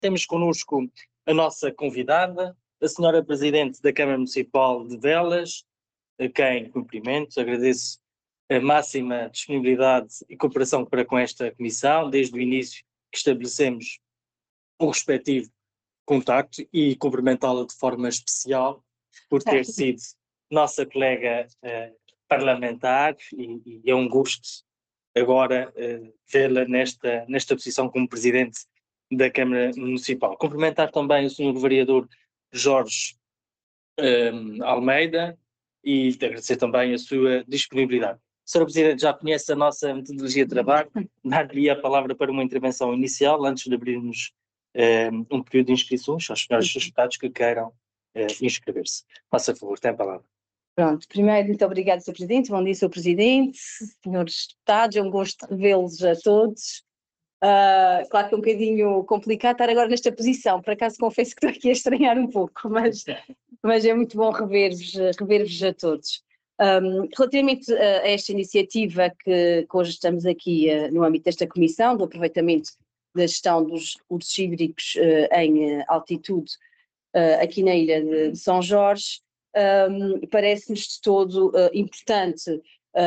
Temos connosco a nossa convidada, a senhora Presidente da Câmara Municipal de Velas, a quem cumprimento, agradeço a máxima disponibilidade e cooperação para com esta comissão, desde o início que estabelecemos o respectivo contacto, e cumprimentá-la de forma especial por ter sido nossa colega parlamentar, e é um gosto agora vê-la nesta posição como Presidente da Câmara Municipal. Cumprimentar também o Sr. Vereador Jorge Almeida e agradecer também a sua disponibilidade. Sra. Presidente, já conhece a nossa metodologia de trabalho, dar-lhe a palavra para uma intervenção inicial, antes de abrirmos um período de inscrições aos senhores deputados que queiram inscrever-se. Faça favor, tem a palavra. Pronto, primeiro, muito obrigada, Sr. Presidente. Bom dia, Sr. Presidente, senhores deputados, é um gosto revê-los a todos. Claro que é um bocadinho complicado estar agora nesta posição, por acaso confesso que estou aqui a estranhar um pouco, mas é muito bom rever-vos a todos. Relativamente a esta iniciativa que hoje estamos aqui no âmbito desta comissão, do aproveitamento da gestão dos recursos hídricos em altitude aqui na ilha de São Jorge, parece-nos de todo importante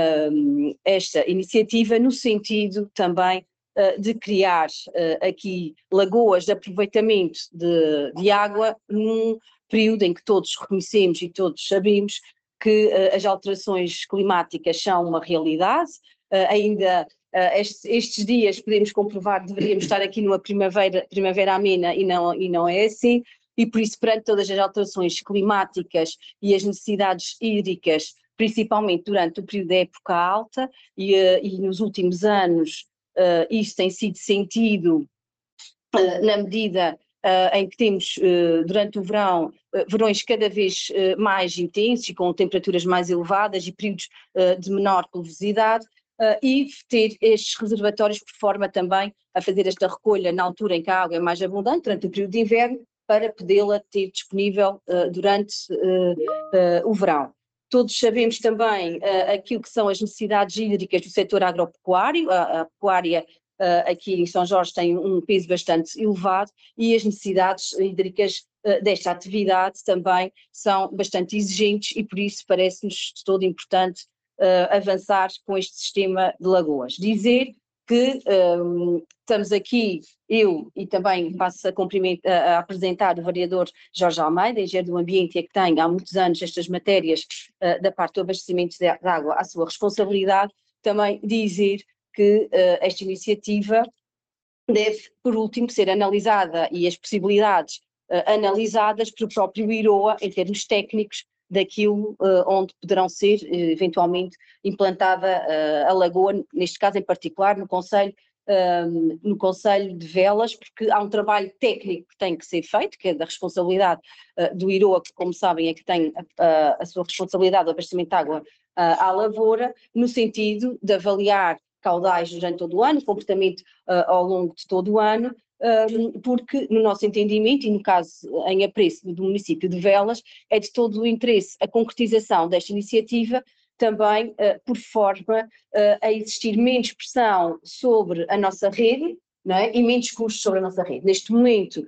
esta iniciativa, no sentido também de criar aqui lagoas de aproveitamento de água num período em que todos reconhecemos e todos sabemos que as alterações climáticas são uma realidade. Ainda estes dias podemos comprovar, deveríamos estar aqui numa primavera amena, e não é assim, e por isso, perante todas as alterações climáticas e as necessidades hídricas, principalmente durante o período da época alta, e nos últimos anos isso tem sido sentido na medida em que temos durante o verão, verões cada vez mais intensos e com temperaturas mais elevadas e períodos de menor pluviosidade, e ter estes reservatórios por forma também a fazer esta recolha na altura em que a água é mais abundante, durante o período de inverno, para podê-la ter disponível durante o verão. Todos sabemos também aquilo que são as necessidades hídricas do setor agropecuário. A pecuária aqui em São Jorge tem um peso bastante elevado, e as necessidades hídricas desta atividade também são bastante exigentes, e por isso parece-nos de todo importante avançar com este sistema de lagoas. Dizer que estamos aqui, eu, e também passo a apresentar o vereador Jorge Almeida, engenheiro do ambiente, e que tem há muitos anos estas matérias da parte do abastecimento de água à sua responsabilidade. Também dizer que esta iniciativa deve, por último, ser analisada, e as possibilidades analisadas pelo próprio IROA em termos técnicos daquilo onde poderão ser eventualmente implantada a lagoa, neste caso em particular no Concelho de Velas, porque há um trabalho técnico que tem que ser feito, que é da responsabilidade do IROA, que, como sabem, é que tem a sua responsabilidade do abastecimento de água à lavoura, no sentido de avaliar caudais durante todo o ano, comportamento ao longo de todo o ano, porque no nosso entendimento, e no caso em apreço do município de Velas, é de todo o interesse a concretização desta iniciativa, também por forma a existir menos pressão sobre a nossa rede, não é? E menos custos sobre a nossa rede. Neste momento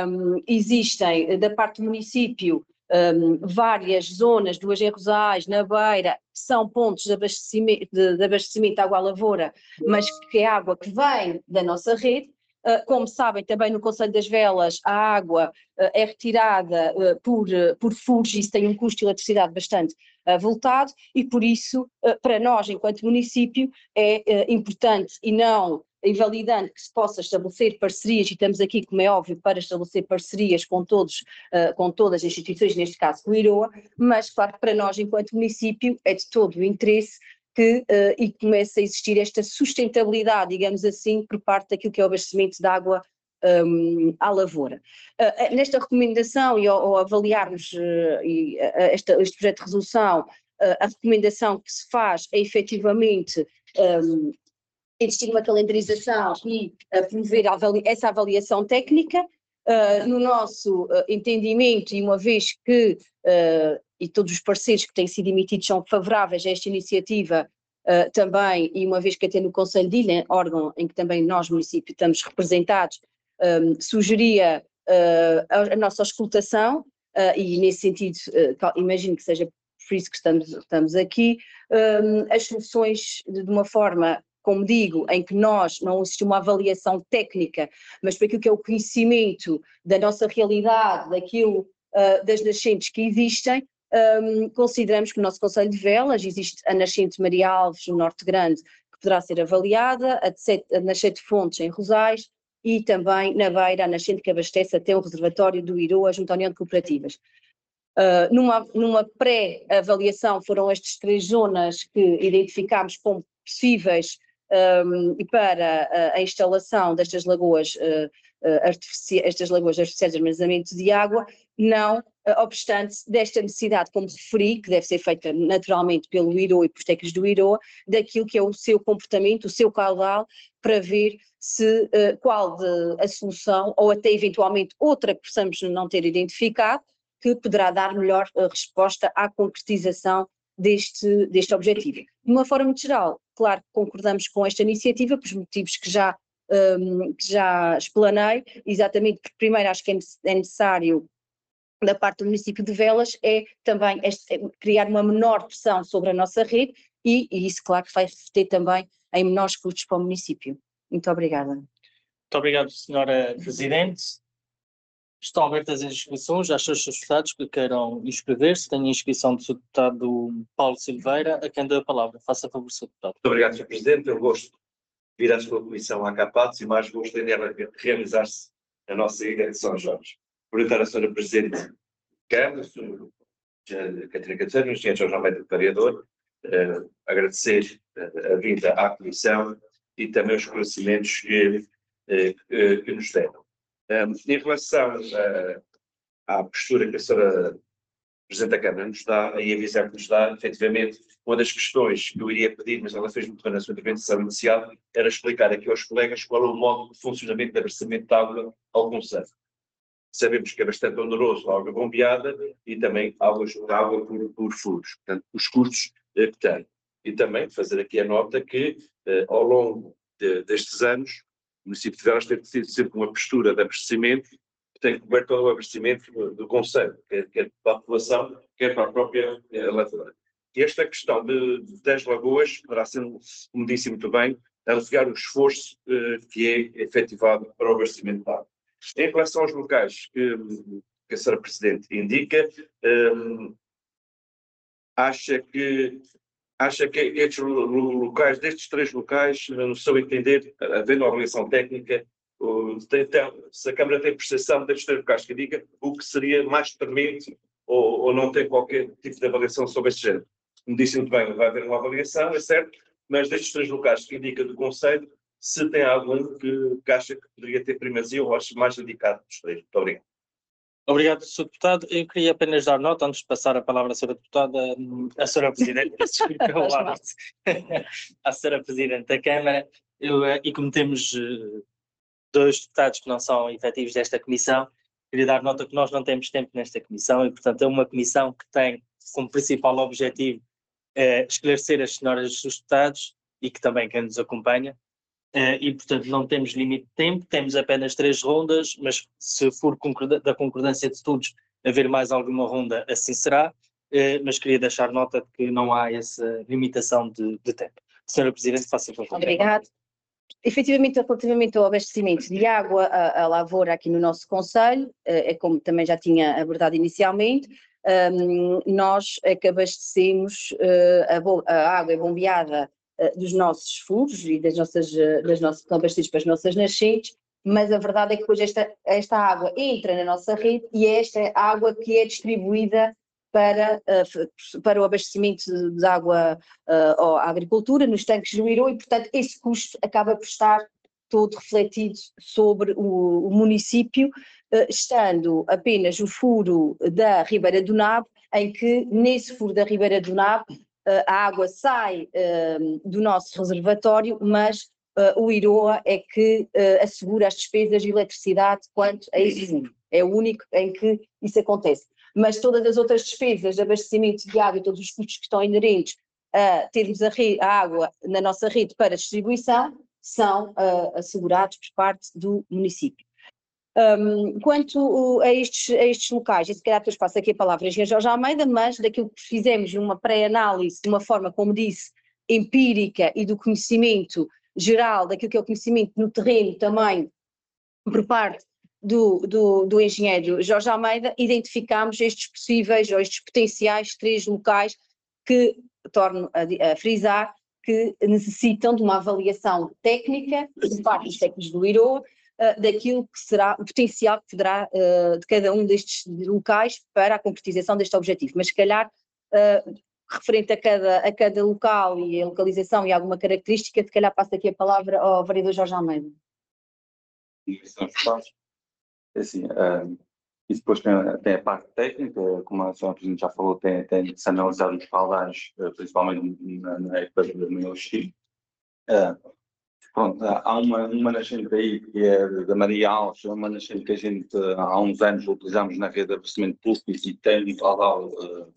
existem da parte do município várias zonas, duas em Rosais, na Beira, que são pontos de abastecimento de água à lavoura, mas que é água que vem da nossa rede. Como sabem, também no Concelho das Velas a água é retirada por furos, e isso tem um custo de eletricidade bastante avultado, e por isso, para nós, enquanto município, é importante e não invalidante que se possa estabelecer parcerias, e estamos aqui, como é óbvio, para estabelecer parcerias com todas as instituições, neste caso com o IROA, mas claro que para nós, enquanto município, é de todo o interesse que e comece a existir esta sustentabilidade, digamos assim, por parte daquilo que é o abastecimento de água à lavoura. Nesta recomendação, e ao avaliarmos este projeto de resolução, a recomendação que se faz é efetivamente existir uma calendarização e promover essa avaliação técnica. No nosso entendimento, e uma vez que e todos os parceiros que têm sido emitidos são favoráveis a esta iniciativa também, e uma vez que até no Concelho de Ilha, órgão em que também nós, município, estamos representados, sugeria a nossa auscultação, e nesse sentido imagino que seja por isso que estamos aqui, as soluções de uma forma, como digo, em que não existe uma avaliação técnica, mas para aquilo que é o conhecimento da nossa realidade, daquilo, das nascentes que existem, consideramos que no nosso Conselho de Velas existe a nascente Maria Alves, no Norte Grande, que poderá ser avaliada, a nascente Fontes, em Rosais, e também na Beira, a nascente que abastece até o reservatório do Iroa, junto à União de Cooperativas. Numa pré-avaliação foram estas 3 zonas que identificámos como possíveis e para a instalação destas lagoas artificiais de armazenamento de água, não obstante desta necessidade, como referi, que deve ser feita naturalmente pelo IROA e pelos técnicos do IROA, daquilo que é o seu comportamento, o seu caudal, para ver se qual a solução, ou até eventualmente outra que possamos não ter identificado, que poderá dar melhor resposta à concretização deste objetivo. De uma forma muito geral, claro que concordamos com esta iniciativa, por motivos que já explanei, exatamente porque primeiro acho que é necessário, da parte do município de Velas, é também criar uma menor pressão sobre a nossa rede e isso, claro, que vai refletir também em menores custos para o município. Muito obrigada. Muito obrigado, Sra. Presidente. Estão abertas as inscrições, aos seus deputados que queiram inscrever-se. Tenho a inscrição do Sr. Deputado Paulo Silveira, a quem dou a palavra. Faça favor, Sr. Deputado. Muito obrigado, Sr. Presidente. Eu gosto de vir à sua comissão à Capatos e mais gosto de realizar-se a nossa Ilha de São Jorge. Perguntar à Sra. Presidente da Câmara, Sra. Catarina Catarina, o Sr. Jorge Almeida, vereador, agradecer a vinda à comissão e também os esclarecimentos que nos deram. Em relação à postura que a Sra. Presidente da Câmara nos dá, e avisar que nos dá, efetivamente, uma das questões que eu iria pedir, mas ela fez muito bem na sua intervenção inicial, era explicar aqui aos colegas qual é o modo de funcionamento de abastecimento de água ao concelho. Sabemos que é bastante oneroso a água bombeada e também água por furos, portanto, os custos que tem. E também fazer aqui a nota que, ao longo destes anos, o município de Velas tem tido sempre uma postura de abastecimento que tem coberto todo o abastecimento do concelho, quer para a população, quer para a própria lavradora. E esta questão das lagoas poderá ser, como disse muito bem, aliviar o esforço que é efetivado para o abastecimento de água. Em relação aos locais que a Sra. Presidente indica, acha que estes locais, destes 3 locais, no seu entender, havendo uma avaliação técnica, se a Câmara tem percepção destes 3 locais que indica, o que seria mais premente ou não tem qualquer tipo de avaliação sobre este género. Como disse muito bem, vai haver uma avaliação, é certo, mas destes 3 locais que indica do Conselho, se tem algum que acha que poderia ter primazia ou acha mais indicado dos 3. Muito obrigado. Obrigado, Sr. Deputado. Eu queria apenas dar nota, antes de passar a palavra à Sra. Deputada, à Sra. Presidente, à Sra. Presidente da Câmara, e como temos 2 deputados que não são efetivos desta comissão, queria dar nota que nós não temos tempo nesta comissão e, portanto, é uma comissão que tem como principal objetivo esclarecer as senhoras dos deputados e que também quem nos acompanha. E, portanto, não temos limite de tempo, temos apenas 3 rondas, mas se for da concordância de todos haver mais alguma ronda, assim será, mas queria deixar nota de que não há essa limitação de tempo. Senhora Presidente, faça favor. Obrigada. Efetivamente, relativamente ao abastecimento de água à lavoura aqui no nosso concelho, é como também já tinha abordado inicialmente, nós é que abastecemos, a água é bombeada dos nossos furos e das nossas abastecidos para as nossas nascentes, mas a verdade é que depois esta água entra na nossa rede e é esta água que é distribuída para o abastecimento de água à agricultura, nos tanques do Iroa, e portanto esse custo acaba por estar todo refletido sobre o município, estando apenas o furo da Ribeira do Nabo, em que nesse furo da Ribeira do Nabo a água sai do nosso reservatório, mas o Iroa é que assegura as despesas de eletricidade quanto a esse furo. É o único em que isso acontece. Mas todas as outras despesas de abastecimento de água e todos os custos que estão inerentes a termos a água na nossa rede para distribuição são assegurados por parte do município. Quanto a estes locais, e se calhar depois passo aqui a palavra ao engenheiro Jorge Almeida, mas daquilo que fizemos uma pré-análise de uma forma, como disse, empírica e do conhecimento geral, daquilo que é o conhecimento no terreno também, por parte do engenheiro Jorge Almeida, identificámos estes possíveis ou estes potenciais 3 locais que, torno a frisar, que necessitam de uma avaliação técnica por parte dos técnicos do IROA, daquilo que será o potencial que poderá de cada um destes locais para a concretização deste objetivo. Mas se calhar, referente a cada local e a localização e alguma característica, se calhar passo aqui a palavra ao vereador Jorge Almeida. Assim, e depois tem a parte técnica, como a senhora Presidente já falou, tem de se analisar os caudais, principalmente na época do meu estilo. Pronto, há uma nascente aí que é da Maria Alves, uma nascente que a gente há uns anos utilizamos na rede de abastecimento público e tem um caudal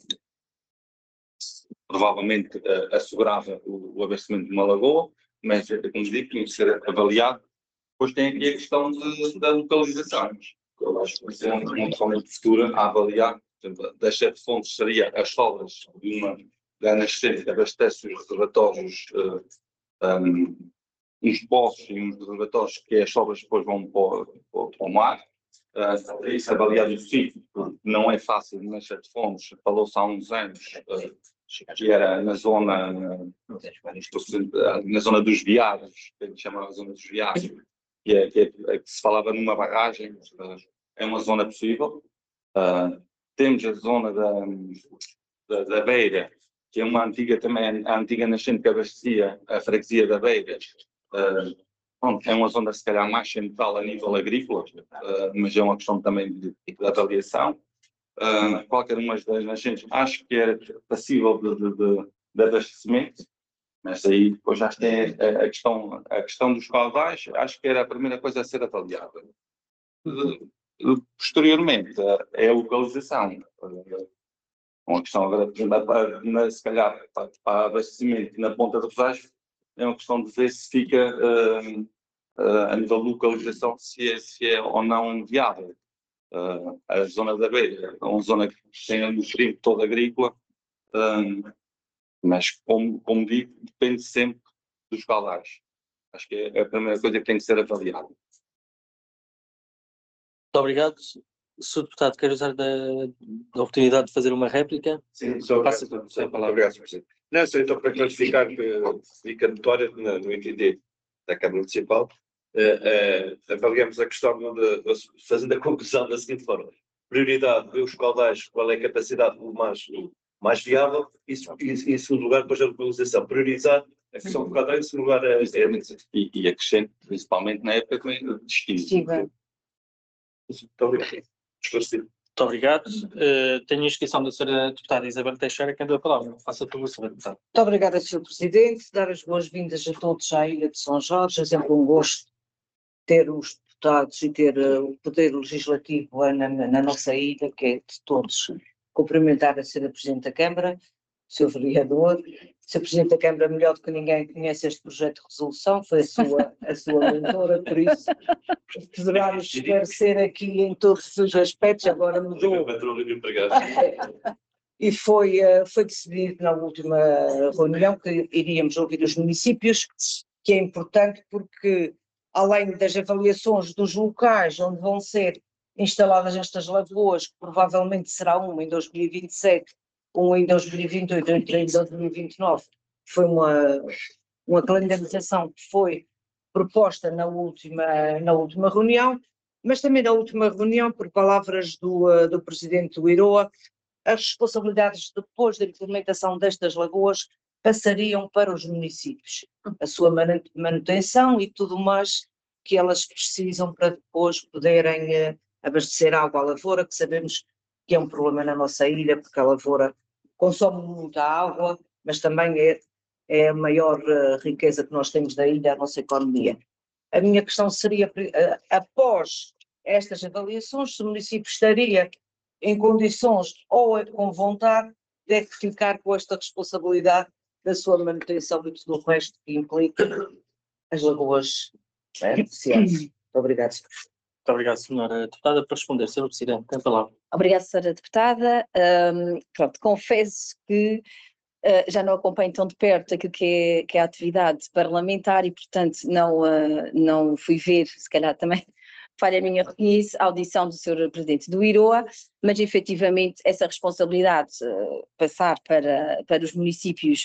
provavelmente assegurava o abastecimento de uma lagoa, mas, como digo, tem que ser avaliado. Depois tem aqui a questão da localização. Eu acho que vai ser uma forma de futura a avaliar. Portanto, das 7 fontes seria as sobras da nascente que abastece os reservatórios, uns poços e uns reservatórios que as sobras depois vão para o mar. Isso avaliado o sítio, não é fácil nas 7 fontes. Falou-se há uns anos que era na zona dos Viados, que a gente chama a zona dos Viados, que se falava numa barragem. É uma zona possível. Temos a zona da Beira, que é uma antiga também, a antiga nascente que abastecia a freguesia da Beira. É uma zona se calhar mais central a nível agrícola, mas é uma questão também de avaliação. Qualquer uma das nascentes acho que era passível de abastecimento, mas aí depois já tem a questão dos caudais, acho que era a primeira coisa a ser avaliada. Posteriormente, é a localização. Uma questão agora, se calhar, para abastecimento na Ponta do Rosário, é uma questão de ver se fica, a nível de localização, se é ou não viável. A zona da Beira é uma zona que tem um perímetro todo agrícola, mas, como digo, depende sempre dos caudais. Acho que é a primeira coisa que tem que ser avaliada. Muito obrigado. Sr. Deputado, quero usar da oportunidade de fazer uma réplica. Sim, só Passa a palavra. Obrigado, Sr. Presidente. Não, só então para clarificar que fica notória no entender da Câmara Municipal, avaliamos a questão fazendo a conclusão da seguinte forma: prioridade, ver os caudais, qual é a capacidade mais viável, e em segundo lugar, depois a localização. Priorizar a questão do caudal, em segundo lugar, E acrescente, principalmente na época de destino. Muito obrigado. Esclarecido. Muito obrigado. Tenho a inscrição da Sra. Deputada Isabel Teixeira, que deu a palavra. Faça por Sra. Deputada. Muito obrigada, Sr. Presidente. Dar as boas-vindas a todos à Ilha de São Jorge. É sempre um gosto ter os deputados e ter o poder legislativo na nossa ilha, que é de todos. Cumprimentar a Sra. Presidente da Câmara, Sr. Vereador. Sr. Presidente da Câmara, melhor do que ninguém, conhece este projeto de resolução, foi a sua leitora, por isso poderá nos esclarecer aqui em todos os aspectos. Agora mudou. E foi decidido na última reunião que iríamos ouvir os municípios, que é importante porque, além das avaliações dos locais onde vão ser instaladas estas lagoas, que provavelmente será uma em 2027, uma em 2028 e outra em 2029, foi uma calendarização que foi proposta na última reunião, mas também na última reunião, por palavras do presidente do IROA, as responsabilidades depois da implementação destas lagoas passariam para os municípios, a sua manutenção e tudo mais que elas precisam para depois poderem abastecer água à lavoura, que sabemos que é um problema na nossa ilha, porque a lavoura consome muita água, mas também é a maior riqueza que nós temos da ilha, a nossa economia. A minha questão seria, após estas avaliações, se o município estaria em condições ou com vontade de ficar com esta responsabilidade da sua manutenção e tudo o resto que implica as lagoas beneficiadas. Muito obrigado, Sr. Muito obrigado, senhora deputada, por responder. Senhor Presidente, tem a palavra. Obrigada, senhora deputada. Pronto, confesso que já não acompanho tão de perto aquilo que é a atividade parlamentar e, portanto, não fui ver, se calhar também falha minha, reconheço a audição do Sr. Presidente do IROA, mas efetivamente essa responsabilidade passar para os municípios,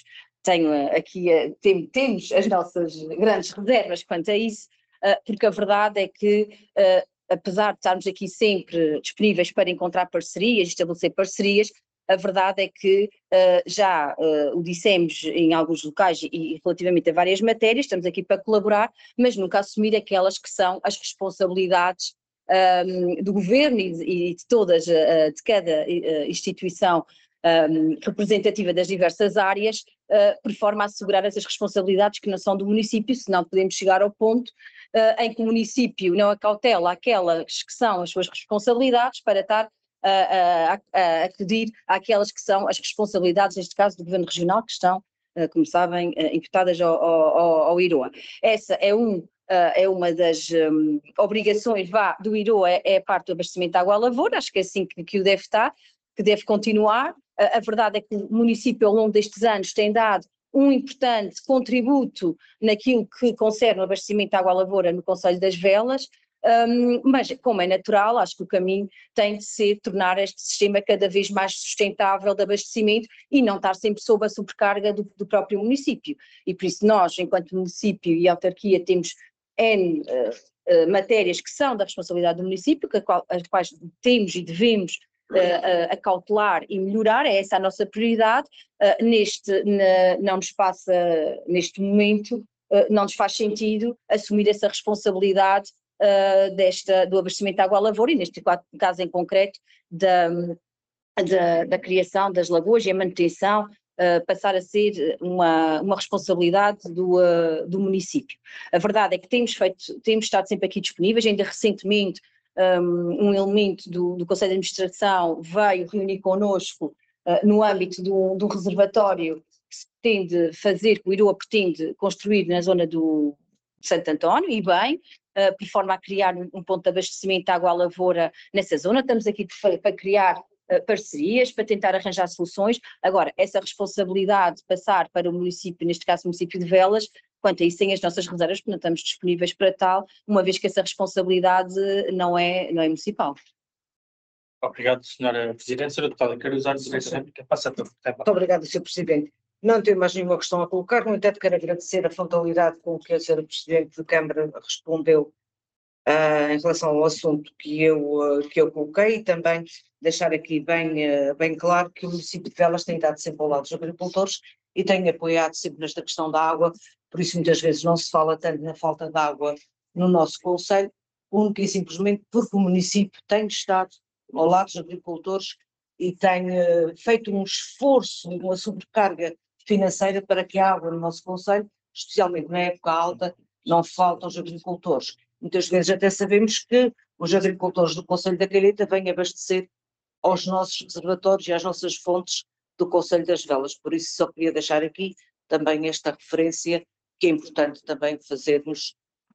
temos as nossas grandes reservas quanto a isso, porque a verdade é que apesar de estarmos aqui sempre disponíveis para encontrar parcerias, estabelecer parcerias, a verdade é que já o dissemos em alguns locais e relativamente a várias matérias, estamos aqui para colaborar, mas nunca assumir aquelas que são as responsabilidades do governo e de todas, de cada instituição representativa das diversas áreas, por forma a assegurar essas responsabilidades que não são do município, senão podemos chegar ao ponto em que o município não acautela aquelas que são as suas responsabilidades para estar a acudir àquelas que são as responsabilidades, neste caso do Governo Regional, que estão, como sabem, imputadas ao IROA. Essa é uma das obrigações do IROA, é a parte do abastecimento de água à lavoura, acho que é assim que o deve estar, que deve continuar. A verdade é que o município ao longo destes anos tem dado um importante contributo naquilo que concerne o abastecimento de água à lavoura no Concelho das Velas, mas como é natural, acho que o caminho tem de ser tornar este sistema cada vez mais sustentável de abastecimento e não estar sempre sob a sobrecarga do próprio município. E por isso nós, enquanto município e autarquia, temos N matérias que são da responsabilidade do município, as quais temos e devemos acautelar e melhorar, é essa a nossa prioridade. Não nos passa, neste momento, não nos faz sentido assumir essa responsabilidade do abastecimento de água à lavoura e neste caso em concreto da criação das lagoas e a manutenção passar a ser uma responsabilidade do município. A verdade é que temos estado sempre aqui disponíveis, ainda recentemente um elemento do Conselho de Administração veio reunir connosco no âmbito do reservatório que se pretende fazer, que o IROA pretende construir na zona do Santo António, e bem, por forma a criar um ponto de abastecimento de água à lavoura nessa zona. Estamos aqui para criar parcerias, para tentar arranjar soluções. Agora, essa responsabilidade de passar para o município, neste caso o município de Velas, quanto a isso tem as nossas reservas, porque não estamos disponíveis para tal, uma vez que essa responsabilidade não é municipal. Obrigado, senhora Presidente. Senhora Deputada, quero usar o direito de réplica. Passa a tempo. Muito obrigada, Sr. Presidente. Não tenho mais nenhuma questão a colocar, no entanto quero agradecer a frontalidade com que a Sra. Presidente de Câmara respondeu em relação ao assunto que eu coloquei e também deixar aqui bem claro que o município de Velas tem dado sempre ao lado dos agricultores e tem apoiado sempre nesta questão da água, por isso muitas vezes não se fala tanto na falta de água no nosso concelho, única e simplesmente porque o município tem estado ao lado dos agricultores e tem feito um esforço, uma sobrecarga financeira para que a água no nosso concelho, especialmente na época alta, não falte aos agricultores. Muitas vezes até sabemos que os agricultores do Concelho da Calheta vêm abastecer aos nossos reservatórios e às nossas fontes do Concelho das Velas. Por isso só queria deixar aqui também esta referência que é importante também fazermos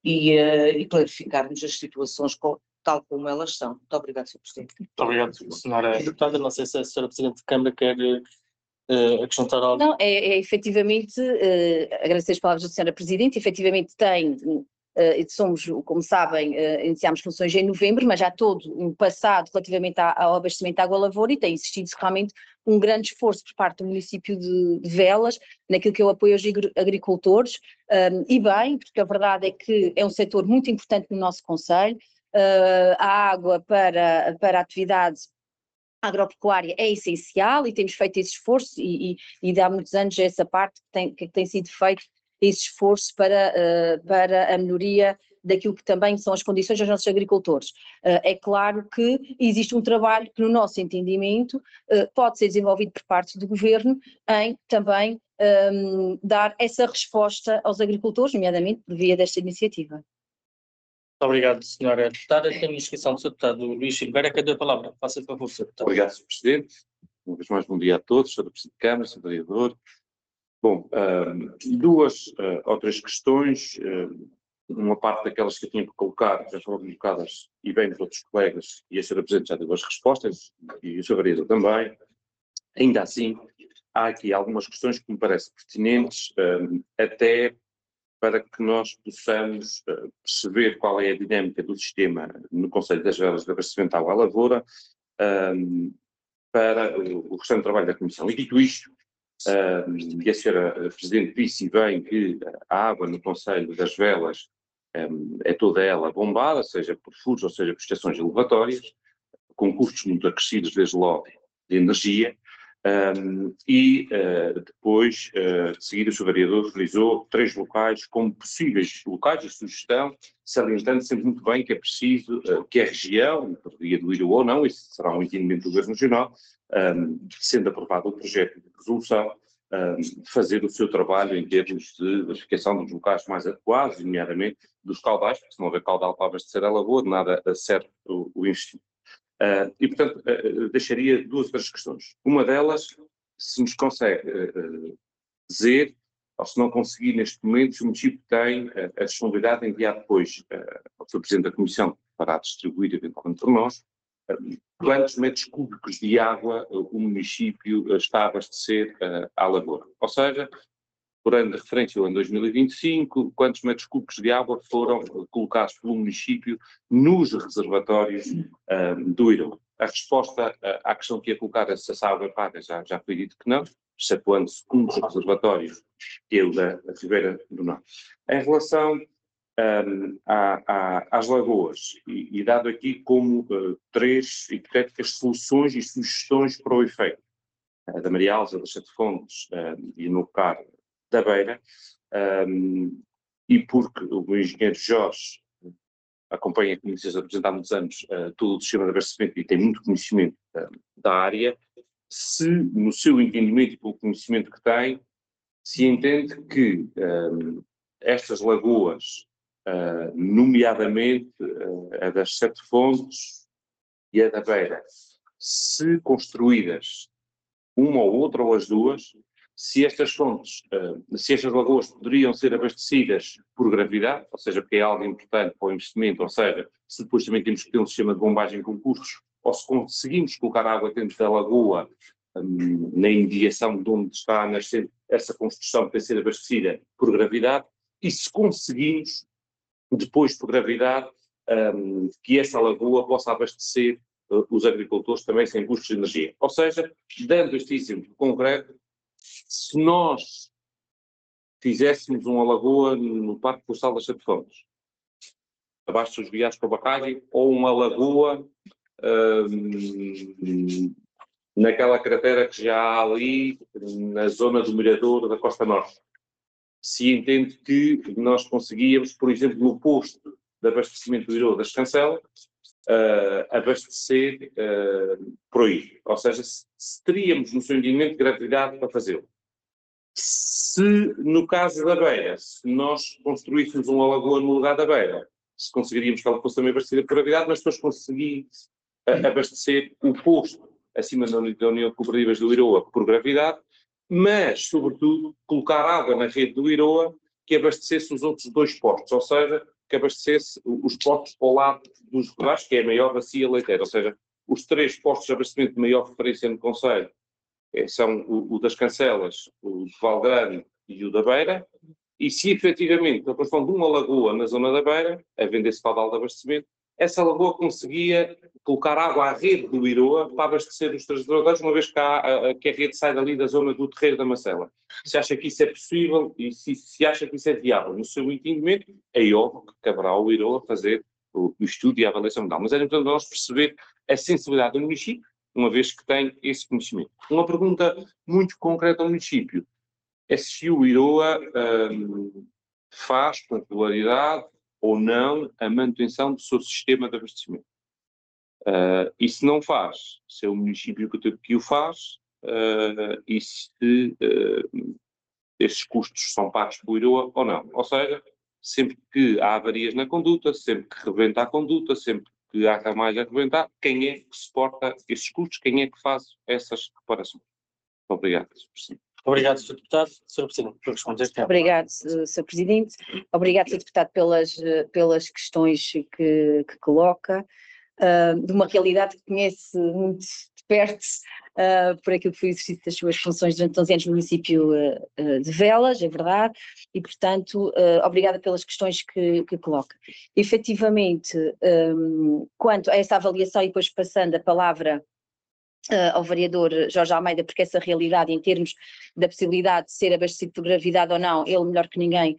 e clarificarmos as situações tal como elas são. Muito obrigado, Sr. Presidente. Muito obrigado, senhora Deputada. Não sei se a senhora Presidente de Câmara quer acrescentar algo. Não, efetivamente, agradecer as palavras da senhora Presidente, efetivamente somos, como sabem, iniciámos funções em novembro, mas já todo um passado relativamente ao abastecimento de água à lavoura e tem existido realmente um grande esforço por parte do município de Velas naquilo que é o apoio aos agricultores, e bem, porque a verdade é que é um setor muito importante no nosso concelho. A água para a atividade agropecuária é essencial e temos feito esse esforço e há muitos anos essa parte que tem sido feito esse esforço para a melhoria daquilo que também são as condições dos nossos agricultores. É claro que existe um trabalho que, no nosso entendimento, pode ser desenvolvido por parte do Governo em também dar essa resposta aos agricultores, nomeadamente por via desta iniciativa. Muito obrigado, senhora Deputada. Tenho inscrição do Sr. Deputado Luís Silveira, que deu a palavra. Faça favor, Sr. Deputado. Obrigado, Sr. Presidente. Uma vez mais, bom dia a todos, Sr. Presidente de Câmara, Sr. Vereador. Bom, duas ou três questões uma parte daquelas que eu tinha que colocar já foram colocadas e bem por outros colegas, e a Sra. Presidente já deu as respostas, e o Sr. Vereador também. Ainda assim, há aqui algumas questões que me parecem pertinentes, até para que nós possamos perceber qual é a dinâmica do sistema no Conselho das Velas de Abastecimento à Água à Lavoura, para o restante trabalho da Comissão. E dito isto, e a Sra. Presidente disse bem que a água no Conselho das Velas é toda ela bombada, seja por furos ou seja por estações elevatórias, com custos muito acrescidos desde logo de energia, depois, de seguida, o Sr. Vereador frisou 3 locais como possíveis locais de sugestão, salientando sempre muito bem que é preciso que a região, poderia aderir ou não, isso será um entendimento do Governo Regional, sendo aprovado o projeto de resolução, fazer o seu trabalho em termos de verificação dos locais mais adequados, nomeadamente dos caudais, porque se não houver caudal para abastecer a lagoa, de nada serve o investimento. E, portanto, deixaria 2 outras questões. Uma delas, se nos consegue dizer, ou se não conseguir neste momento, se o município tem a disponibilidade de enviar depois ao Sr. Presidente da Comissão para distribuir eventualmente por nós, quantos metros cúbicos de água o município está a abastecer à lavoura. Ou seja, por ano de referência, o ano 2025, quantos metros cúbicos de água foram colocados pelo município nos reservatórios do Irão? A resposta à questão que ia colocar, se essa água é paga, já foi dito que não, excetuando-se um dos reservatórios, que é o da Ribeira do Norte. Em relação às lagoas, e dado aqui como 3 hipotéticas soluções e sugestões para o efeito da Maria Alza, das 7 Fontes e no CAR da Beira, e porque o engenheiro Jorge acompanha, como disse, apresenta há muitos anos todo o sistema de abastecimento e tem muito conhecimento da área, se no seu entendimento e pelo conhecimento que tem, se entende que estas lagoas, nomeadamente a das 7 Fontes e a da Beira, se construídas uma ou outra ou as duas, se estas fontes, se estas lagoas poderiam ser abastecidas por gravidade, ou seja, porque é algo importante para o investimento, ou seja, se depois também temos que ter um sistema de bombagem com custos, ou se conseguimos colocar água dentro da lagoa, na imediação de onde está a nascer essa construção que tem que ser abastecida por gravidade, e se conseguimos, depois por gravidade, que essa lagoa possa abastecer os agricultores também sem custos de energia. Ou seja, dando este exemplo concreto, se nós fizéssemos uma lagoa no Parque Florestal das 7 Fontes, abaixo dos viados para a barragem, ou uma lagoa naquela cratera que já há ali, na zona do Mirador da Costa Norte, se entende que nós conseguíamos, por exemplo, no posto de abastecimento do Irô das Cancelas, abastecer por aí. Ou seja, se teríamos no seu entendimento gratuidade para fazê-lo. Se, no caso da Beira, se nós construíssemos uma lagoa no lugar da Beira, se conseguiríamos que ela fosse também abastecida por gravidade, mas depois conseguisse abastecer o posto acima da União de Cooperativas do Iroa por gravidade, mas, sobretudo, colocar água na rede do Iroa que abastecesse os outros 2 postos, ou seja, que abastecesse os postos ao lado dos regulares, que é a maior bacia leiteira, ou seja, os 3 postos de abastecimento de maior referência no Conselho são o das Cancelas, o de Valgrande e o da Beira, e se efetivamente a construção de uma lagoa na zona da Beira, havendo esse caudal de abastecimento, essa lagoa conseguia colocar água à rede do Iroa para abastecer os 3 reservatórios, uma vez que a rede sai dali da zona do Terreiro da Macela. Se acha que isso é possível e se acha que isso é viável no seu entendimento, é óbvio que caberá ao Iroa fazer o estudo e a avaliação modal. Mas é importante nós perceber a sensibilidade do município, uma vez que tem esse conhecimento. Uma pergunta muito concreta ao município é se o Iroa faz com regularidade ou não a manutenção do seu sistema de abastecimento. E se não faz, se é o município que o faz, e se esses custos são pagos pelo Iroa ou não. Ou seja, sempre que há avarias na conduta, sempre que rebenta a conduta, sempre que há ramais a rebentar, quem é que suporta esses custos, quem é que faz essas reparações? Obrigado, Sr. Presidente. Obrigado, Sr. Deputado. Sr. Presidente, por responder. Obrigado, Sr. Presidente. Obrigado, Sr. Deputado, pelas questões que coloca, de uma realidade que conhece muito de perto, por aquilo que foi o exercício das suas funções durante 11 anos no município de Velas, é verdade, e, portanto, obrigada pelas questões que coloca. Efetivamente, quanto a essa avaliação, e depois passando a palavra ao vereador Jorge Almeida, porque essa realidade, em termos da possibilidade de ser abastecido por gravidade ou não, ele melhor que ninguém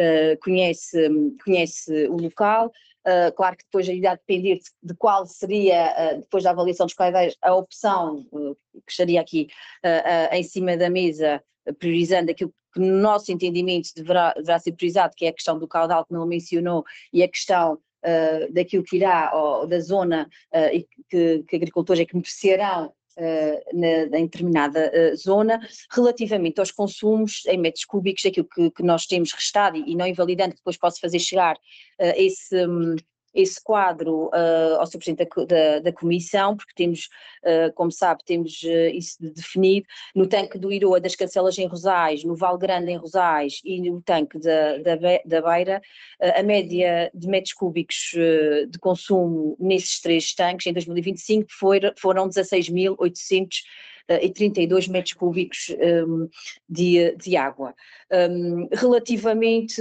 conhece o local. Claro que depois irá depender de qual seria, depois da avaliação dos quais a opção que estaria aqui em cima da mesa, priorizando aquilo que no nosso entendimento deverá ser priorizado, que é a questão do caudal que não mencionou, e a questão daquilo que irá, ou da zona e que agricultores é que beneficiarão em determinada zona, relativamente aos consumos em metros cúbicos, aquilo que nós temos restado, e não invalidando, que depois posso fazer chegar esse quadro ao Sr. Presidente da Comissão, porque temos, como sabe, temos isso definido, no tanque do Iroa das Cancelas em Rosais, no Val Grande em Rosais e no tanque da Beira, a média de metros cúbicos de consumo nesses 3 tanques em 2025 foram 16.832 metros cúbicos de água. Relativamente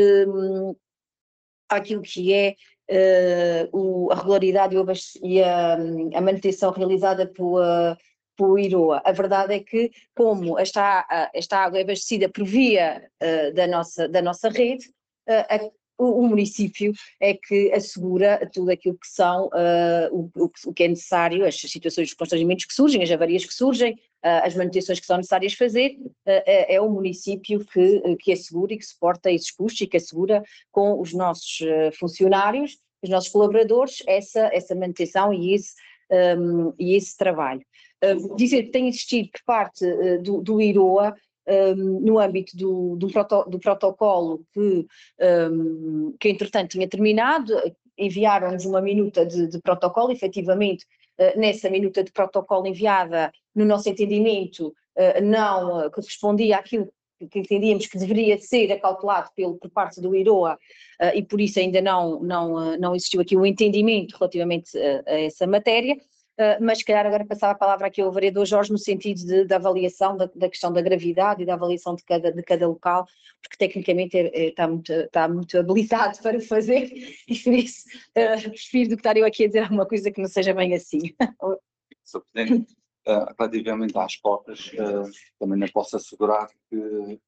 àquilo que é a regularidade e a manutenção realizada pelo Iroa. A verdade é que, como esta água é abastecida por via da nossa rede, o município é que assegura tudo aquilo que são o que é necessário, as situações, os constrangimentos que surgem, as avarias que surgem, as manutenções que são necessárias fazer, é o município que assegura e que suporta esses custos e que assegura com os nossos funcionários, os nossos colaboradores, essa manutenção e esse trabalho. Dizer que tem existido por parte do Iroa, no âmbito do protocolo que entretanto tinha terminado, enviaram-nos uma minuta de protocolo, efetivamente, nessa minuta de protocolo enviada, no nosso entendimento, não correspondia àquilo que entendíamos que deveria ser acautelado por parte do Iroa, e por isso ainda não existiu aqui um entendimento relativamente a essa matéria. Mas se calhar agora passava a palavra aqui ao vereador Jorge no sentido da avaliação da questão da gravidade e da avaliação de cada local, porque tecnicamente está muito habilitado para o fazer, e por isso prefiro do que estar eu aqui a dizer alguma coisa que não seja bem assim. Sr. Presidente, relativamente às cotas, também não posso assegurar que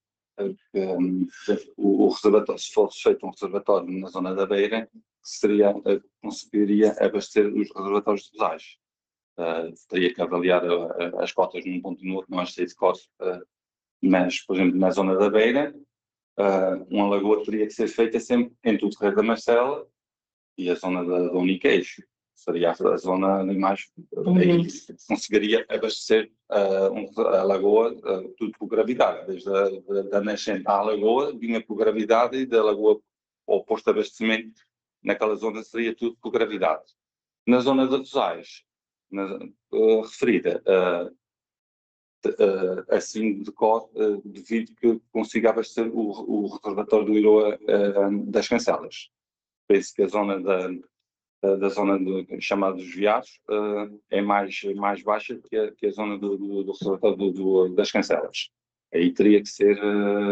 o reservatório, se fosse feito um reservatório na zona da Beira, conseguiria abastecer os reservatórios de Rosais. Teria que avaliar as cotas num ponto e no outro, não sei de cor, mas, por exemplo, na zona da Beira, uma lagoa teria que ser feita sempre entre o Terreiro da Marcela e a zona da Uniqueixo. Seria a zona de mais, conseguiria abastecer a lagoa tudo por gravidade, desde da nascente à lagoa, vinha por gravidade, e da lagoa ao posto de abastecimento, naquela zona seria tudo por gravidade. Na zona de Rosais, referida, assim de cor, devido que consiga abastecer o reservatório do Iroa das Cancelas. Penso que a zona da zona chamada dos Viados é mais baixa que a zona do reservatório das Cancelas. Aí teria que ser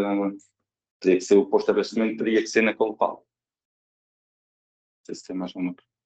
o posto de abastecimento, teria que ser naquele local. Não sei se tem mais alguma pergunta.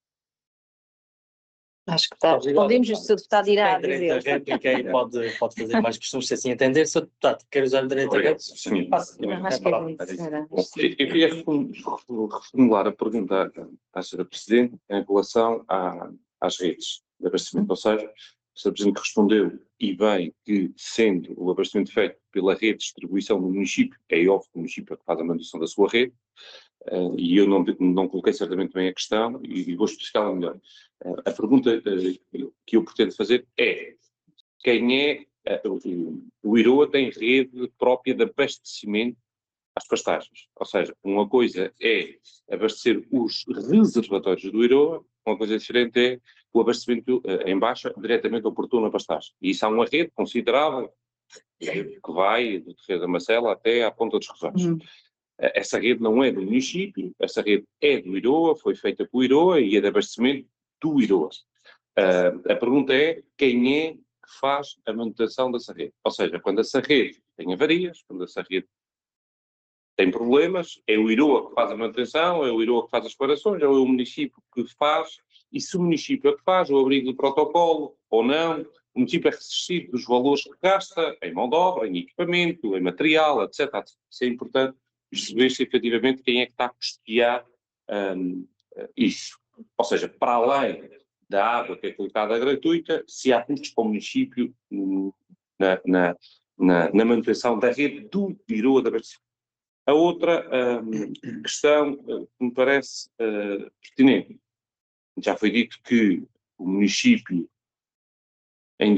Acho que está. Respondemos, o Sr. Deputado irá dizer. Tem direito à réplica e pode fazer mais questões se assim entender. Sr. Deputado, quer usar o direito à réplica? Sim. Acho que é isso. Eu queria reformular a pergunta à Sra. Presidente em relação às redes de abastecimento. Ou seja, a Sra. Presidente respondeu, e bem, que sendo o abastecimento feito pela rede de distribuição do município, é óbvio que o município é que faz a manutenção da sua rede, e eu não coloquei certamente bem a questão, e vou explicar melhor. A pergunta que eu pretendo fazer é: quem é o Iroa tem rede própria de abastecimento às pastagens? Ou seja, uma coisa é abastecer os reservatórios do Iroa, uma coisa diferente é o abastecimento em baixa diretamente ao produtor na pastagem. E isso há uma rede considerável que vai do Terreiro da Marcela até à Ponta dos Rosões. Essa rede não é do município, essa rede é do IROA, foi feita com o IROA e é de abastecimento do IROA. A pergunta é quem é que faz a manutenção dessa rede? Ou seja, quando essa rede tem avarias, quando essa rede tem problemas, é o IROA que faz a manutenção, é o IROA que faz as reparações, é o município que faz, e se o município é que faz o abrigo do protocolo ou não, o município é ressarcido dos valores que gasta em mão de obra, em equipamento, em material, etc. Isso é importante perceber-se efetivamente quem é que está a custear isso. Ou seja, para além da água que é colocada gratuita, se há custos para o município na manutenção da rede do IROA da abastecimento. A outra questão que me parece pertinente, já foi dito que o município em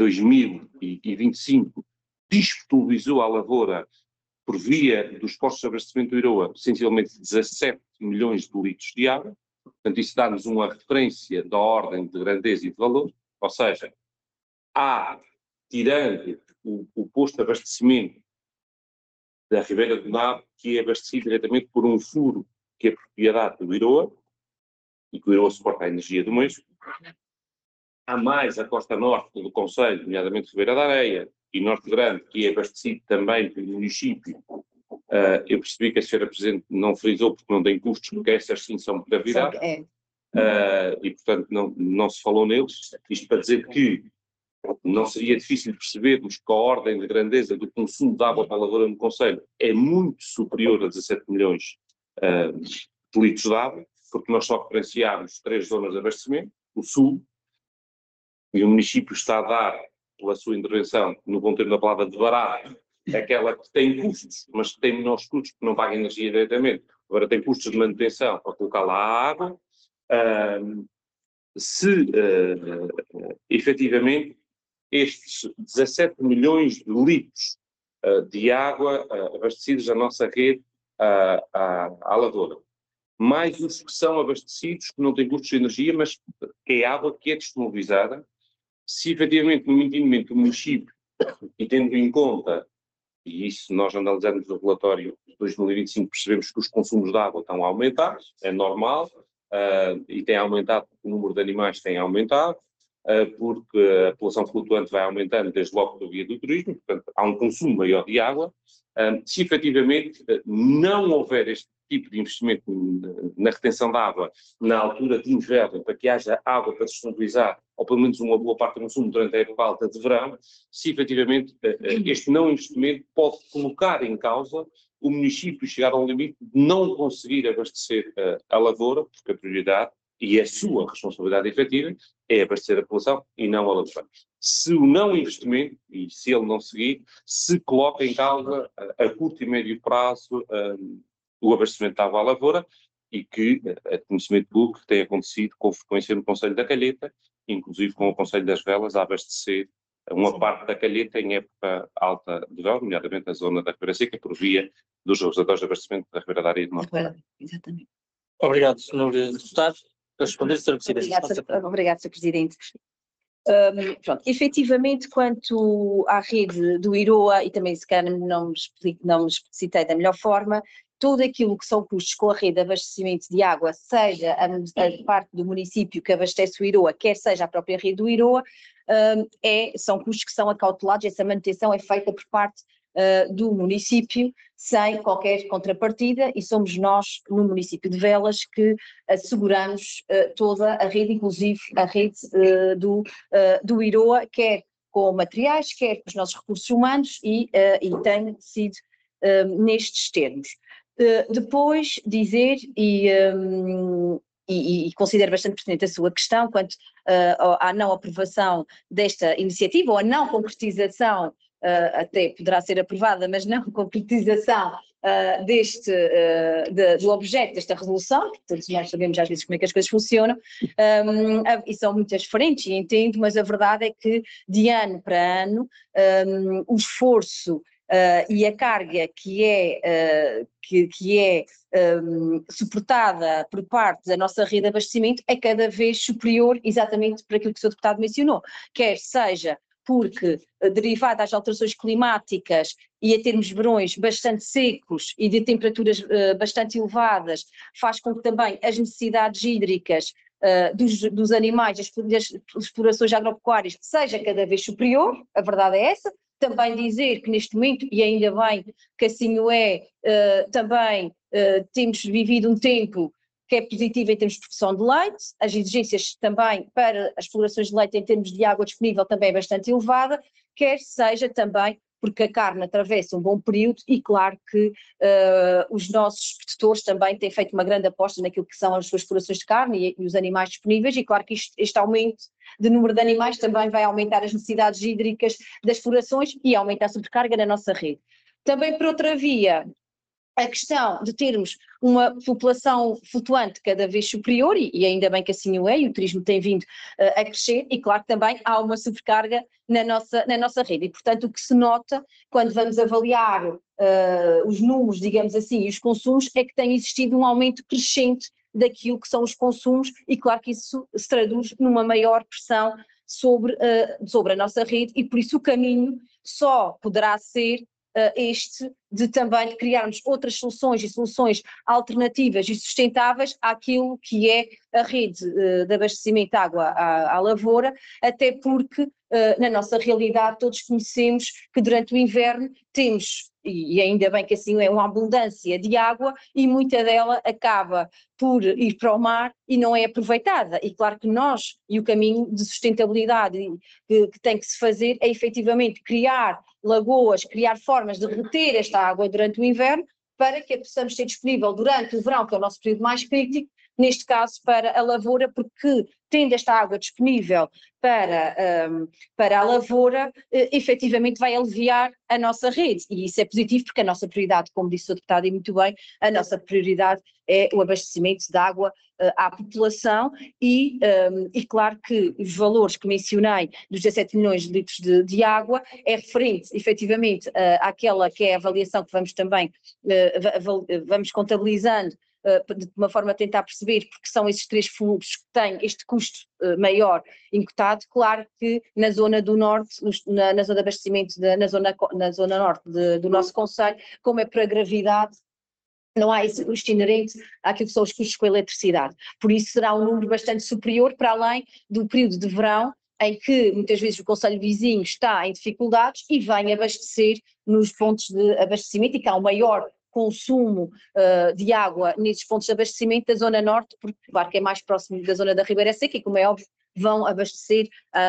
2025 disponibilizou à lavoura por via dos postos de abastecimento do IROA, sensivelmente 17 milhões de litros de água. Portanto, isso dá-nos uma referência da ordem de grandeza e de valor, ou seja, há, tirando o posto de abastecimento da Ribeira do Nabo, que é abastecido diretamente por um furo que é propriedade do IROA, e que o IROA suporta a energia do mesmo. Há mais a costa norte do concelho, nomeadamente Ribeira da Areia, e Norte Grande, que é abastecido também pelo município. Eu percebi que a senhora Presidente não frisou porque não tem custos, porque essas sim são de gravidade, e portanto não se falou neles. Isto para dizer que não seria difícil percebermos que a ordem de grandeza do consumo de água para a lavoura no concelho é muito superior a 17 milhões de litros de água, porque nós só referenciámos 3 zonas de abastecimento, o sul, e o município está a dar, pela sua intervenção, no bom termo da palavra, de barato, aquela que tem custos, mas que tem menores custos porque não paga energia diretamente. Agora tem custos de manutenção para colocar lá a água. Efetivamente, estes 17 milhões de litros de água abastecidos na nossa rede à lavoura, mais os que são abastecidos, que não têm custos de energia, mas que é água que é disponibilizada, se efetivamente no entendimento do município, e tendo em conta, e isso nós analisamos no relatório de 2025, percebemos que os consumos de água estão a aumentar, é normal, e tem aumentado, o número de animais tem aumentado, porque a população flutuante vai aumentando desde logo por via do turismo, portanto há um consumo maior de água. Se efetivamente não houver este tipo de investimento na retenção de água na altura de inverno, para que haja água para disponibilizar, ou pelo menos uma boa parte do consumo durante a época alta de verão, se efetivamente este não investimento pode colocar em causa o município chegar a um limite de não conseguir abastecer a lavoura, porque a prioridade e a sua responsabilidade efetiva é abastecer a população e não a lavoura. Se o não investimento, e se ele não seguir, se coloca em causa a curto e médio prazo o abastecimento de água à lavoura, e que a conhecimento público tem acontecido com frequência no Concelho da Calheta, inclusive com o Concelho das Velas, a abastecer uma parte da Calheta em época alta de verão, nomeadamente a zona da Ribeira Seca, por via dos reservatórios de abastecimento da Ribeira da Areia do Norte. Exatamente. Obrigado, Sr. Deputado. Para responder, Sr. Presidente. Obrigado, Sr. Presidente. Pronto, efetivamente, quanto à rede do IROA, e também se calhar não me explicitei da melhor forma, tudo aquilo que são custos com a rede de abastecimento de água, seja a parte do município que abastece o IROA, quer seja a própria rede do IROA, são custos que são acautelados, essa manutenção é feita por parte do município, sem qualquer contrapartida, e somos nós, no município de Velas, que asseguramos toda a rede, inclusive a rede do IROA, quer com materiais, quer com os nossos recursos humanos, e tem sido nestes termos. Depois dizer, e considero bastante pertinente a sua questão quanto à não aprovação desta iniciativa, ou a não concretização, até poderá ser aprovada, mas não concretização do objeto desta resolução, que todos nós sabemos às vezes como é que as coisas funcionam, e são muitas frentes, e entendo, mas a verdade é que de ano para ano o esforço e a carga que é suportada por parte da nossa rede de abastecimento é cada vez superior, exatamente por aquilo que o Sr. Deputado mencionou, quer seja porque, derivado das alterações climáticas e a termos verões bastante secos e de temperaturas bastante elevadas, faz com que também as necessidades hídricas dos animais, das explorações agropecuárias, seja cada vez superior, a verdade é essa. Também dizer que neste momento, e ainda bem que assim o é, também temos vivido um tempo que é positivo em termos de produção de leite, as exigências também para as explorações de leite em termos de água disponível também é bastante elevada, quer seja também porque a carne atravessa um bom período e claro que os nossos produtores também têm feito uma grande aposta naquilo que são as suas explorações de carne e os animais disponíveis e claro que este aumento de número de animais também vai aumentar as necessidades hídricas das explorações e aumentar a sobrecarga na nossa rede. Também por outra via, a questão de termos uma população flutuante cada vez superior, e ainda bem que assim o é, e o turismo tem vindo a crescer, e claro que também há uma sobrecarga na nossa rede, e portanto o que se nota quando vamos avaliar os números, digamos assim, e os consumos, é que tem existido um aumento crescente daquilo que são os consumos, e claro que isso se traduz numa maior pressão sobre a nossa rede, e por isso o caminho só poderá ser este de também criarmos outras soluções e soluções alternativas e sustentáveis àquilo que é a rede de abastecimento de água à lavoura, até porque na nossa realidade todos conhecemos que durante o inverno temos, e ainda bem que assim é, uma abundância de água e muita dela acaba por ir para o mar e não é aproveitada. E claro que nós, e o caminho de sustentabilidade que tem que se fazer é efetivamente criar lagoas, criar formas de reter esta água durante o inverno para que a possamos ter disponível durante o verão, que é o nosso período mais crítico, neste caso para a lavoura, porque tendo esta água disponível para a lavoura, efetivamente vai aliviar a nossa rede, e isso é positivo porque a nossa prioridade, como disse o deputado e muito bem, a nossa prioridade é o abastecimento de água à população e claro que os valores que mencionei dos 17 milhões de litros de água é referente efetivamente àquela que é a avaliação que vamos também, vamos contabilizando de uma forma a tentar perceber porque são esses três fluxos que têm este custo maior incutado. Claro que na zona do norte, na zona de abastecimento, na zona norte do nosso concelho, como é por a gravidade, não há esse custo inerente àquilo que são os custos com a eletricidade. Por isso será um número bastante superior, para além do período de verão, em que muitas vezes o concelho vizinho está em dificuldades e vem abastecer nos pontos de abastecimento, e que há um maior consumo de água nesses pontos de abastecimento da zona norte, porque claro que é mais próximo da zona da Ribeira Seca e, como é óbvio, vão abastecer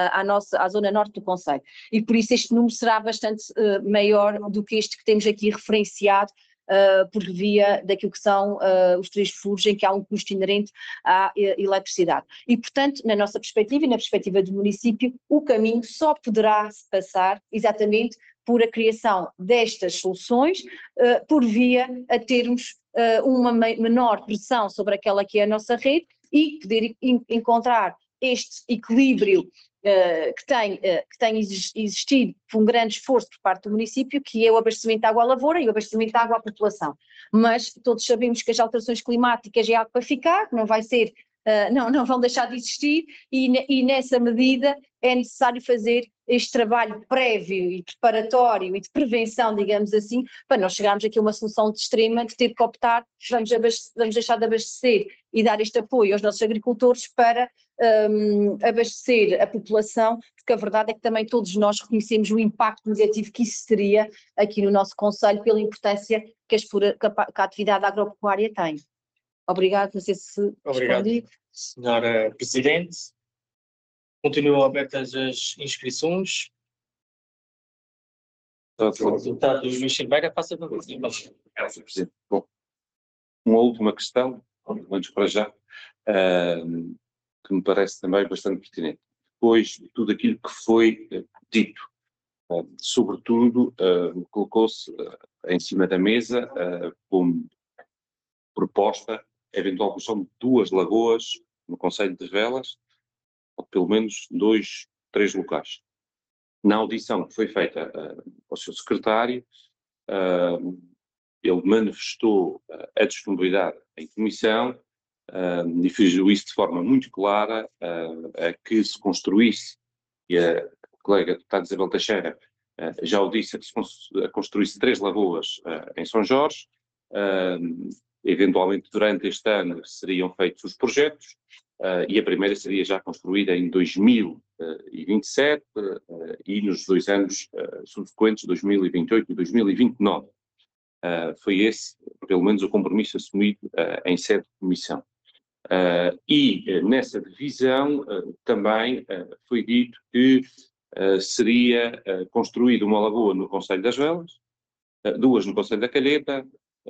à zona norte do concelho. E por isso este número será bastante maior do que este que temos aqui referenciado, por via daquilo que são os três furos em que há um custo inerente à eletricidade. E, portanto, na nossa perspectiva e na perspectiva do município, o caminho só poderá se passar exatamente por a criação destas soluções, por via a termos uma menor pressão sobre aquela que é a nossa rede e poder encontrar este equilíbrio que tem existido com um grande esforço por parte do município, que é o abastecimento de água à lavoura e o abastecimento de água à população. Mas todos sabemos que as alterações climáticas é algo para ficar, não vai ser, não vão deixar de existir, e nessa medida é necessário fazer este trabalho prévio e preparatório e de prevenção, digamos assim, para não chegarmos aqui a uma solução de extrema de ter que optar, vamos deixar de abastecer e dar este apoio aos nossos agricultores para abastecer a população, porque a verdade é que também todos nós reconhecemos o impacto negativo que isso teria aqui no nosso concelho pela importância que a atividade agropecuária tem. Obrigado, não sei se respondi. Senhora Presidente, continuam abertas as inscrições. O deputado Luís Silveira, faça a pergunta. Sr. Presidente. Bom, uma última questão, antes para já, que me parece também bastante pertinente. Depois de tudo aquilo que foi dito, sobretudo, colocou-se em cima da mesa como proposta a eventual construção de 2 lagoas no concelho de Velas, ou pelo menos 2, 3 locais. Na audição que foi feita ao Sr. Secretário, ele manifestou a disponibilidade em comissão e fez isso de forma muito clara a que se construísse, e colega deputado Isabel Teixeira já o disse, a construir-se 3 lagoas em São Jorge. Eventualmente, durante este ano, seriam feitos os projetos, e a primeira seria já construída em 2027 e nos 2 anos subsequentes, 2028 e 2029. Foi esse, pelo menos, o compromisso assumido em sede de comissão. Nessa divisão também foi dito que seria construída uma lagoa no Concelho das Velas, 2 no Concelho da Calheta,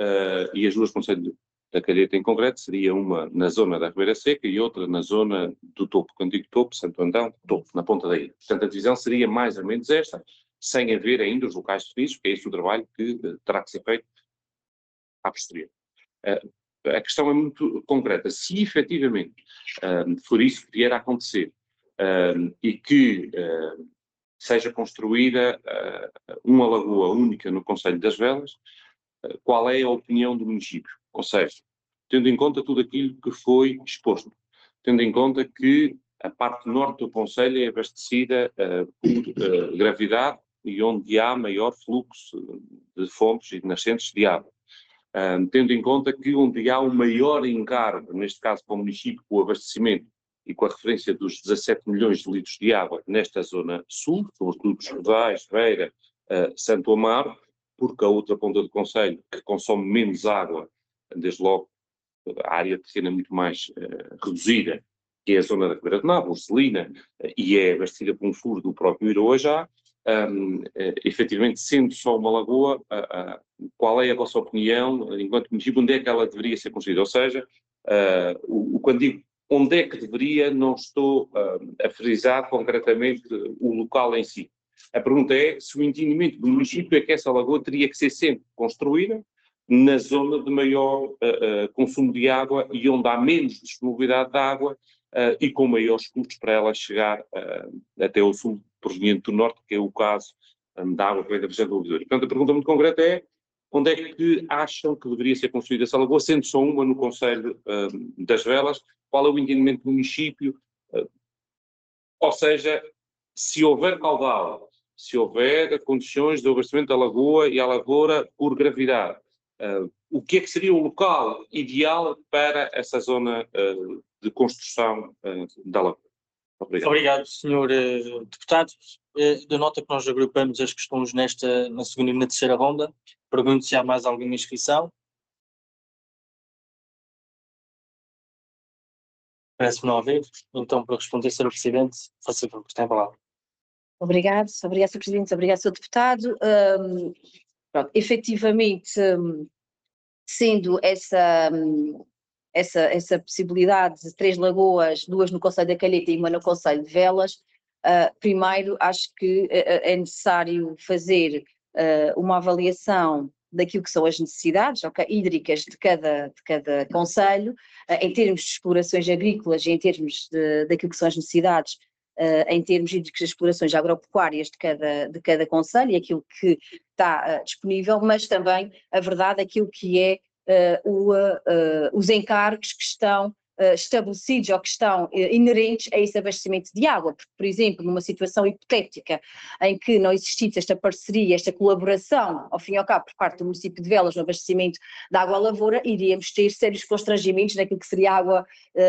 e as 2 no Concelho da Calheta em concreto seria uma na zona da Ribeira Seca e outra na zona do Topo, quando digo Topo, Santo Antão, Topo, na ponta da ilha. Portanto, a divisão seria mais ou menos esta, sem haver ainda os locais definidos, porque é esse o trabalho que terá que ser feito à posterior. A questão é muito concreta. Se efetivamente for isso que vier a acontecer e que seja construída uma lagoa única no Concelho das Velas, qual é a opinião do município? Ou seja, tendo em conta tudo aquilo que foi exposto, tendo em conta que a parte norte do Concelho é abastecida por gravidade e onde há maior fluxo de fontes e de nascentes de água. Tendo em conta que onde há o maior encargo, neste caso para o município, com o abastecimento e com a referência dos 17 milhões de litros de água nesta zona sul, sobretudo Escudais, Beira, Santo Amaro, porque a outra ponta do concelho, que consome menos água, desde logo a área terrena muito mais reduzida, que é a zona da Ribeira de Nápoles, Celina, e é abastecida por um furo do próprio Iroajá, efetivamente, sendo só uma lagoa, qual é a vossa opinião, enquanto município, onde é que ela deveria ser construída? Ou seja, quando digo onde é que deveria, não estou a frisar concretamente o local em si. A pergunta é se o entendimento do município é que essa lagoa teria que ser sempre construída na zona de maior consumo de água e onde há menos disponibilidade de água e com maiores custos para ela chegar até ao sul, proveniente do norte, que é o caso da água que vem da região do ouvidor. Portanto, a pergunta muito concreta é onde é que acham que deveria ser construída essa lagoa, sendo só uma no Concelho das Velas? Qual é o entendimento do município? Ou seja, se houver caudal, se houver condições de abastecimento da lagoa e a lavoura por gravidade, o que é que seria o local ideal para essa zona de construção da lagoa? Obrigado. Obrigado, Sr. Deputado. De nota que nós agrupamos as questões na segunda e na terceira ronda. Pergunto se há mais alguma inscrição. Parece-me não haver. Então, para responder, Sr. Presidente, faça favor, tem a palavra. Obrigado, Sr. Presidente, obrigado, Sr. Deputado. Pronto, efetivamente, sendo essa possibilidade de 3 lagoas, 2 no Concelho da Calheta e uma no Concelho de Velas, primeiro acho que é necessário fazer uma avaliação daquilo que são as necessidades hídricas de cada concelho, em termos de explorações agrícolas e em termos daquilo que são as necessidades em termos hídricos de explorações agropecuárias de cada concelho e aquilo que está disponível, mas também a verdade, aquilo que é os encargos que estão estabelecidos ou que estão inerentes a esse abastecimento de água, porque, por exemplo, numa situação hipotética em que não existisse esta parceria, esta colaboração, ao fim e ao cabo, por parte do município de Velas no abastecimento da água à lavoura, iríamos ter sérios constrangimentos naquilo que seria a água,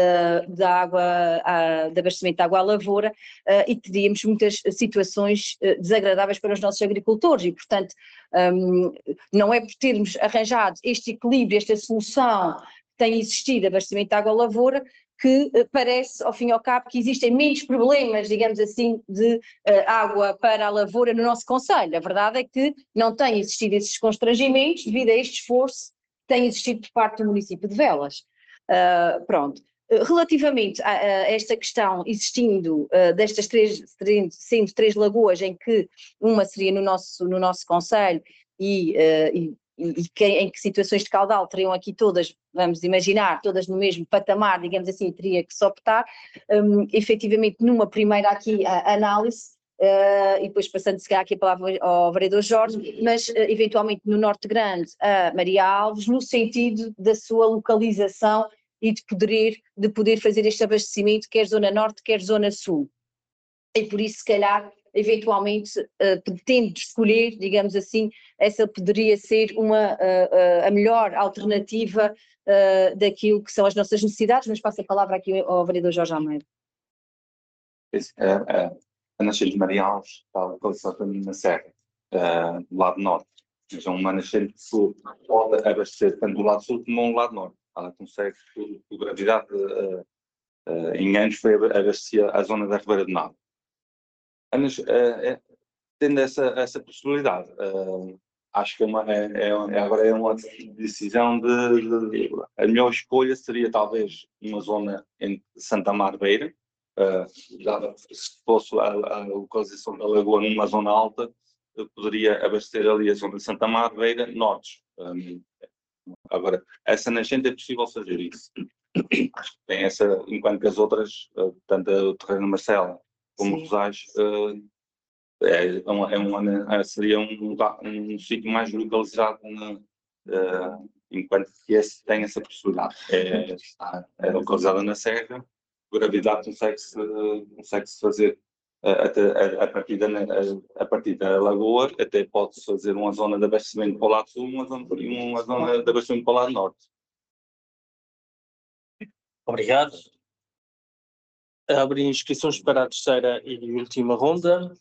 de abastecimento de água à lavoura, e teríamos muitas situações desagradáveis para os nossos agricultores e, portanto, não é por termos arranjado este equilíbrio, esta solução tem existido abastecimento de água à lavoura, que parece, ao fim e ao cabo, que existem menos problemas, digamos assim, de água para a lavoura no nosso concelho. A verdade é que não têm existido esses constrangimentos devido a este esforço que tem existido por parte do município de Velas. Pronto. Relativamente a esta questão existindo destas sendo 3 lagoas, em que uma seria no nosso concelho em que situações de caudal teriam aqui todas, vamos imaginar, todas no mesmo patamar, digamos assim, teria que se optar, efetivamente numa primeira aqui análise, e depois passando se calhar aqui a palavra ao vereador Jorge, mas eventualmente no Norte Grande a Maria Alves, no sentido da sua localização e de poder fazer este abastecimento, quer zona norte, quer zona sul. E por isso, se calhar, eventualmente pretende escolher, digamos assim, essa poderia ser a melhor alternativa daquilo que são as nossas necessidades, mas passo a palavra aqui ao vereador Jorge Almeida. A nascente de Maria Alves está localizada na Serra, do lado norte. Mas é uma nascente sul, pode abastecer tanto do lado sul como do lado norte. Ela consegue, por gravidade, em anos foi abastecer a zona da Ribeira do Nado. Tendo essa possibilidade, acho que agora é uma decisão a melhor escolha seria talvez uma zona entre Santa Amaro e Beira, se fosse a localização da lagoa numa zona alta, poderia abastecer ali a zona de Santa Amaro, Beira, Norte. Agora, essa nascente é possível fazer isso. Acho que tem essa, enquanto que as outras, tanto o terreno Marcela como o Rosais, seria um sítio mais localizado, enquanto que esse tem essa possibilidade. É localizada na Serra, a gravidade consegue-se fazer a partir da lagoa, até pode-se fazer uma zona de abastecimento para o lado sul e uma zona de abastecimento para o lado norte. Obrigado. Abro inscrições para a terceira e última ronda.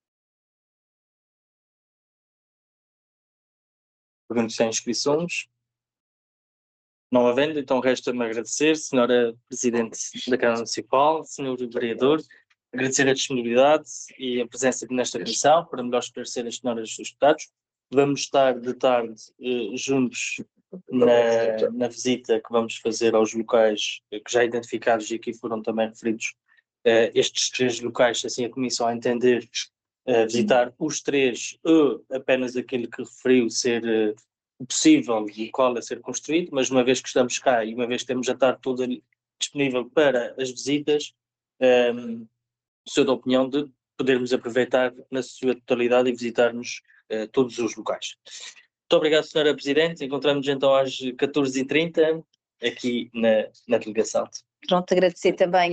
Pergunto se há inscrições. Não havendo, então resta-me agradecer, Senhora Presidente da Câmara Municipal, Senhor Vereador, agradecer a disponibilidade e a presença aqui nesta comissão para melhor esclarecer as senhoras e os deputados. Vamos estar de tarde juntos na visita que vamos fazer aos locais que já identificados e aqui foram também referidos. Estes 3 locais, se assim a comissão entender, visitar os 3 ou apenas aquele que referiu ser possível e qual a ser construído, mas uma vez que estamos cá e uma vez que temos a tarde toda disponível para as visitas, sou da opinião de podermos aproveitar na sua totalidade e visitarmos todos os locais. Muito obrigado, Senhora Presidente. Encontramos então às 14h30 aqui na delegação. Pronto, agradecer também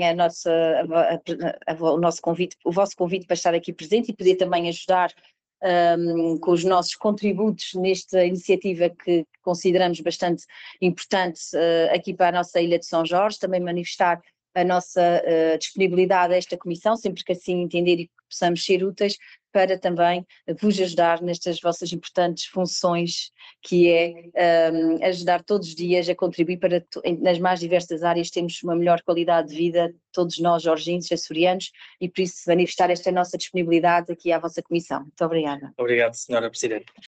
o nosso convite, o vosso convite para estar aqui presente e poder também ajudar com os nossos contributos nesta iniciativa que consideramos bastante importante aqui para a nossa Ilha de São Jorge, também manifestar a nossa disponibilidade a esta comissão, sempre que assim entender e que possamos ser úteis, para também vos ajudar nestas vossas importantes funções, que é ajudar todos os dias a contribuir para, nas mais diversas áreas, termos uma melhor qualidade de vida, todos nós, jorginhos, açorianos, e por isso manifestar esta nossa disponibilidade aqui à vossa comissão. Muito obrigada. Obrigado, Senhora Presidente.